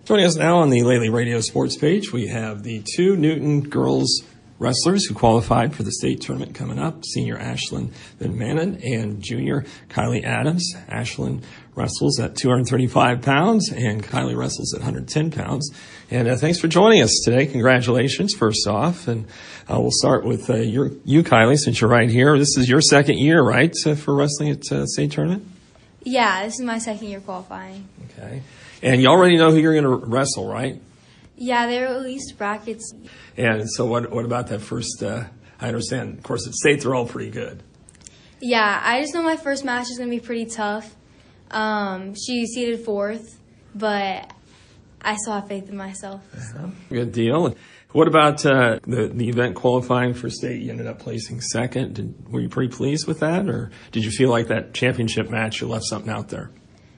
Joining us now on the Lately Radio Sports page, we have the two Newton girls wrestlers who qualified for the state tournament coming up, senior Ashlyn Van Manen and junior Kylie Adams. Ashlyn wrestles at 235 pounds and Kylie wrestles at 110 pounds. And thanks for joining us today. Congratulations, first off. And we'll start with you, Kylie, since you're right here. This is your second year, right, for wrestling at state tournament? Yeah, this is my second year qualifying. Okay. And you already know who you're going to wrestle, right? Yeah, they released brackets. And so what about that first, I understand, of course, at state they're all pretty good. Yeah, I just know my first match is going to be pretty tough. She seeded fourth, but I still have faith in myself. So. Good deal. What about the event qualifying for state? You ended up placing second. Were you pretty pleased with that, or did you feel like that championship match, you left something out there?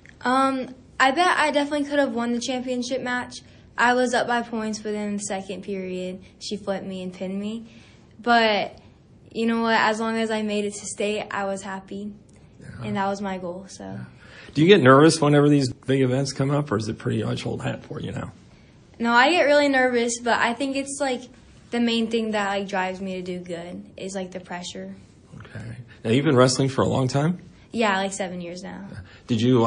I bet I definitely could have won the championship match. I was up by points within the second period. She flipped me and pinned me. But you know what? As long as I made it to state, I was happy. Yeah. And that was my goal. So. Yeah. Do you get nervous whenever these big events come up, or is it pretty much old hat for you now? No, I get really nervous, but I think it's like the main thing that like drives me to do good is like the pressure. Okay. Now, you've been wrestling for a long time? Yeah, like 7 years now. Did you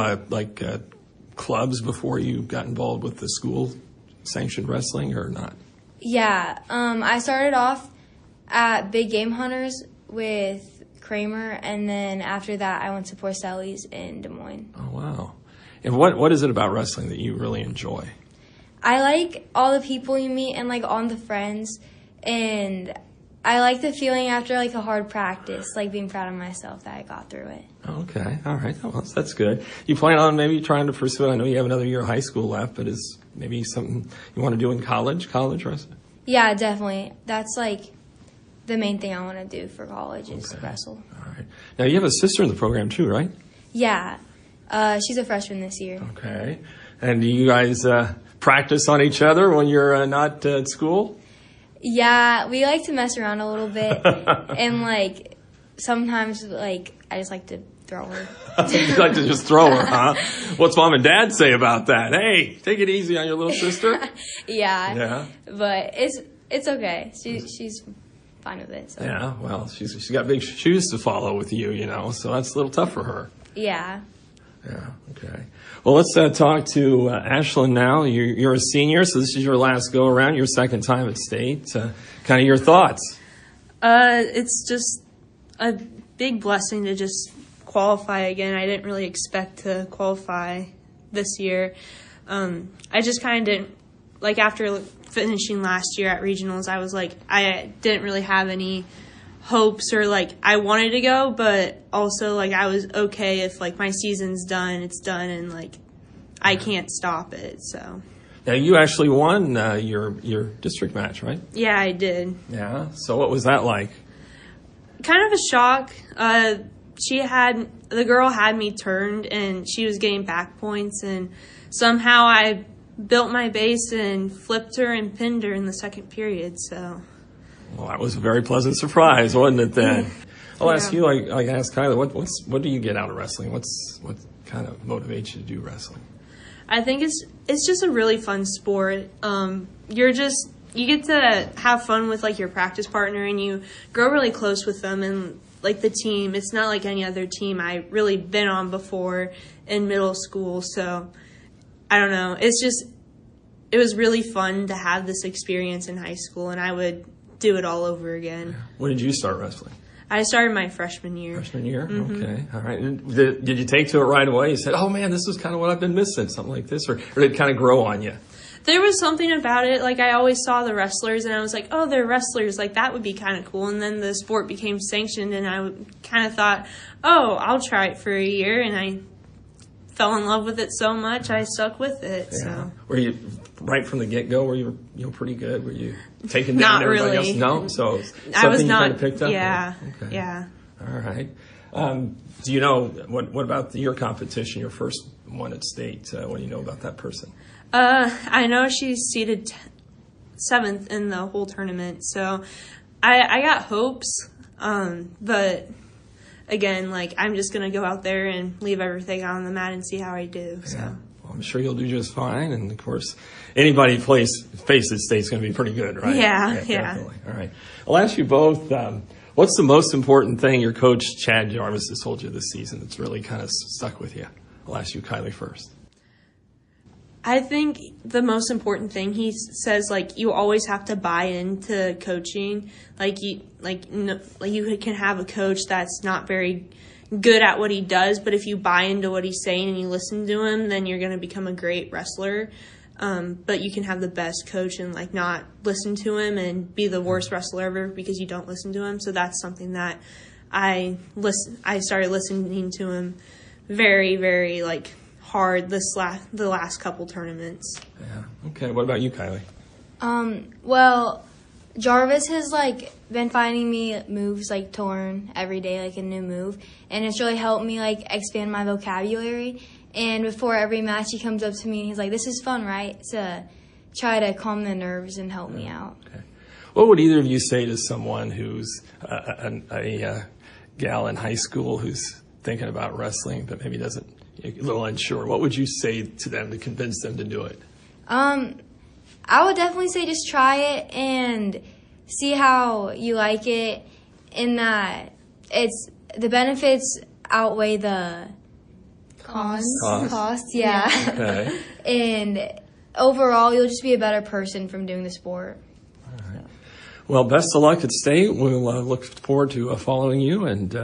clubs before you got involved with the school sanctioned wrestling or not? Yeah, I started off at Big Game Hunters with Kramer, and then after that I went to Porcelli's in Des Moines. Oh, wow. And what is it about wrestling that you really enjoy? I like all the people you meet and like all the friends, and I like the feeling after like a hard practice, like being proud of myself that I got through it. Okay, all right, well, that's good. You plan on maybe trying to pursue it? I know you have another year of high school left, but is maybe something you want to do in college wrestling? Yeah, definitely. That's like the main thing I want to do for college is wrestle. All right. Now you have a sister in the program too, right? Yeah, she's a freshman this year. Okay, and do you guys practice on each other when you're not at school? Yeah, we like to mess around a little bit, and like sometimes like I just like to throw her. You like to just throw her, huh? What's mom and dad say about that? Hey, take it easy on your little sister. Yeah. But it's okay. She's fine with it. So. Yeah. Well, she's got big shoes to follow with you, so that's a little tough for her. Yeah. Yeah. Okay. Well, let's talk to Ashlyn now. You're a senior, so this is your last go around, your second time at state. Kind of your thoughts. It's just a big blessing to just qualify again. I didn't really expect to qualify this year. I just kind of didn't, like after finishing last year at regionals, I was like, I didn't really have any hopes or like I wanted to go, but also like I was okay if like my season's done, it's done, and like I can't stop it. So now you actually won your district match, right? Yeah, I did. Yeah. So what was that like? Kind of a shock. The girl had me turned and she was getting back points, and somehow I built my base and flipped her and pinned her in the second period. So. Well, that was a very pleasant surprise, wasn't it? Then I'll ask you, like I asked Kylie, what do you get out of wrestling? What kind of motivates you to do wrestling? I think it's just a really fun sport. You get to have fun with like your practice partner, and you grow really close with them, and like the team. It's not like any other team I really been on before in middle school, so I don't know. It was really fun to have this experience in high school, and I would do it all over again. When did you start wrestling? I started my freshman year. Freshman year? Mm-hmm. Okay. All right. And did you take to it right away? You said, oh, man, this is kind of what I've been missing, something like this? Or did it kind of grow on you? There was something about it. Like, I always saw the wrestlers, and I was like, oh, they're wrestlers. Like, that would be kind of cool. And then the sport became sanctioned, and I kind of thought, oh, I'll try it for a year. And I fell in love with it so much, I stuck with it. Yeah. So. Were you, right from the get-go, were you pretty good? Were you taking down everybody else? No? So I was not. Kind of picked up? Yeah. Okay. Yeah. All right. Do you know, what about your competition, your first one at state? What do you know about that person? I know she's seeded 7th in the whole tournament, so I got hopes, but again, like, I'm just going to go out there and leave everything on the mat and see how I do. So. Yeah. I'm sure you'll do just fine. And, of course, anybody faces state's going to be pretty good, right? Yeah. Definitely. All right. I'll ask you both, what's the most important thing your coach, Chad Jarvis, has told you this season that's really kind of stuck with you? I'll ask you, Kylie, first. I think the most important thing he says, like, you always have to buy into coaching. You can have a coach that's not very good at what he does, but if you buy into what he's saying and you listen to him, then you're going to become a great wrestler. But you can have the best coach and not listen to him and be the worst wrestler ever because you don't listen to him. So that's something that I started listening to him very, very hard the last couple tournaments. Yeah. Okay. What about you, Kylie? Well, Jarvis has been finding me moves to learn every day, a new move, and it's really helped me expand my vocabulary. And before every match, he comes up to me and he's like, "This is fun, right?" To try to calm the nerves and help me out. Okay. What would either of you say to someone who's a gal in high school who's thinking about wrestling but maybe doesn't, a little unsure? What would you say to them to convince them to do it? I would definitely say just try it and see how you like it, in that the benefits outweigh the costs. Yeah. Okay. And overall, you'll just be a better person from doing the sport. All right. Well, best of luck at state. We'll look forward to following you. And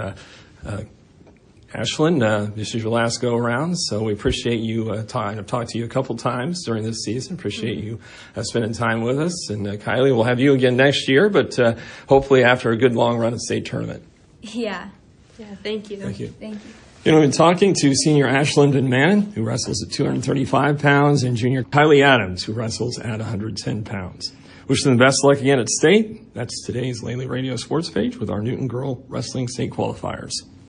Ashlyn, this is your last go around, so we appreciate you time. I've talked to you a couple times during this season. Appreciate you spending time with us. And Kylie, we'll have you again next year, but hopefully after a good long run at state tournament. Yeah. Yeah, thank you. Thank you. Thank you. You know, we've been talking to senior Ashlyn Van Manen, who wrestles at 235 pounds, and junior Kylie Adams, who wrestles at 110 pounds. Wish them the best luck again at state. That's today's Lely Radio Sports page with our Newton Girl Wrestling State Qualifiers.